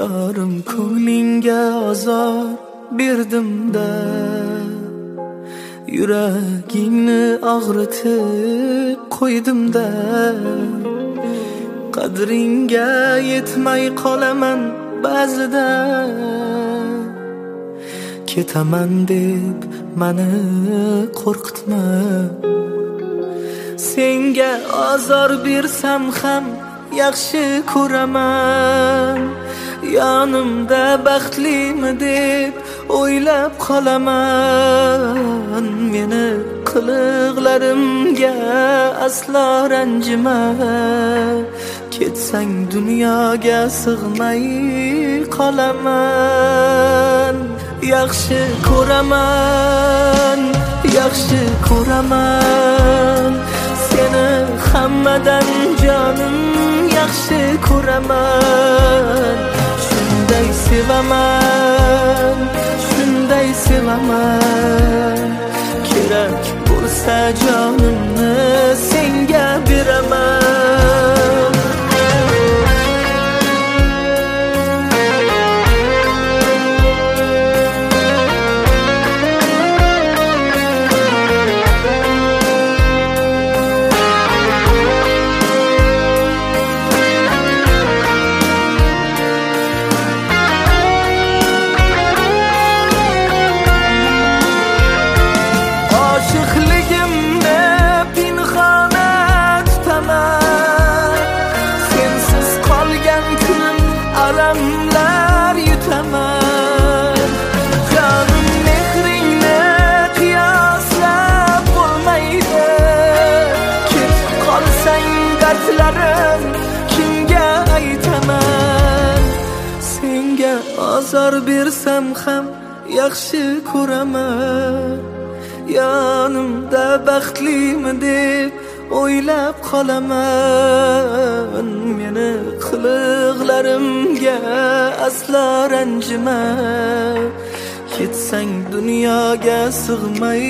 Yorim ko'nglingga ozor berdim-da, yuragingni og'ritib qo'ydim-da. Qadringga yetmay qolaman ba'zida, ketaman deb mani qo'rqitma. Senga azor bersam ham yaxshi ko'raman, yonimda baxtlimi deb o'ylab qolaman. Meni qiliqlarimga aslo ranjima, ketsang dunyoga sig'may qolaman. Yaxshi ko'raman, yaxshi ko'raman seni hammadan jonim, yaxshi ko'raman. Shunday sevaman, shunday sevaman, kerak bo'lsa jonimni senga beraman. Alamlar yutaman, canım mehringni qiyoslab bo'lmaydi. Ketib qolsang dardlarim kimga aytaman? Senga azor bersam ham yaxshi ko'raman, yonimda baxtlimi deb o'ylab qolaman. Meni qiliqlarimga aslo ranjima, ketsang dunyoga sig'may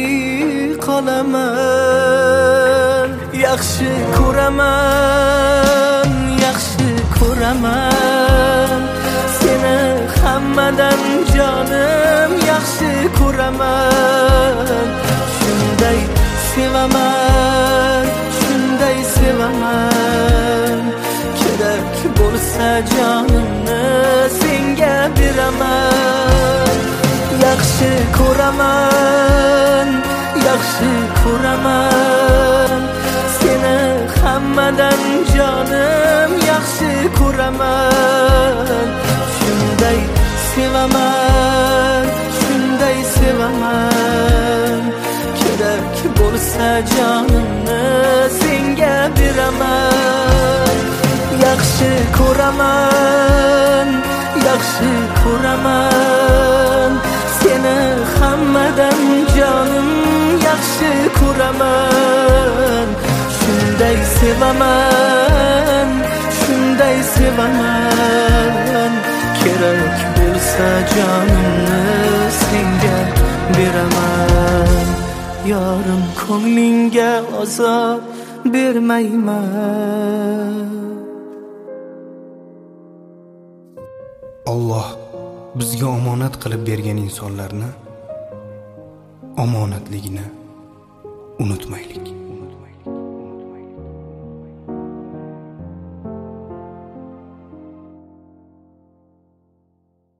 qolaman. Yaxshi ko'raman, yaxshi ko'raman seni hammadan jonim, yaxshi ko'raman. Shunday sevaman, shunday sevaman, kerak bo'lsa jonimni senga beraman. Yaxshi ko'raman, yaxshi ko'raman seni hammadan jonim, yaxshi ko'raman. Shunday sevaman, shunday sevaman, kerak bo'lsa jonimni senga beraman. Yaxshi ko'raman, yaxshi ko'raman seni hammadan jonim, yaxshi ko'raman. Shunday sevaman, shunday sevaman, kerak bo'lsa jonimni senga beraman. Yorim ko'nglingga azor bermayman. Alloh bizga omonat qilib bergan insonlarni omonatligini unutmaylik.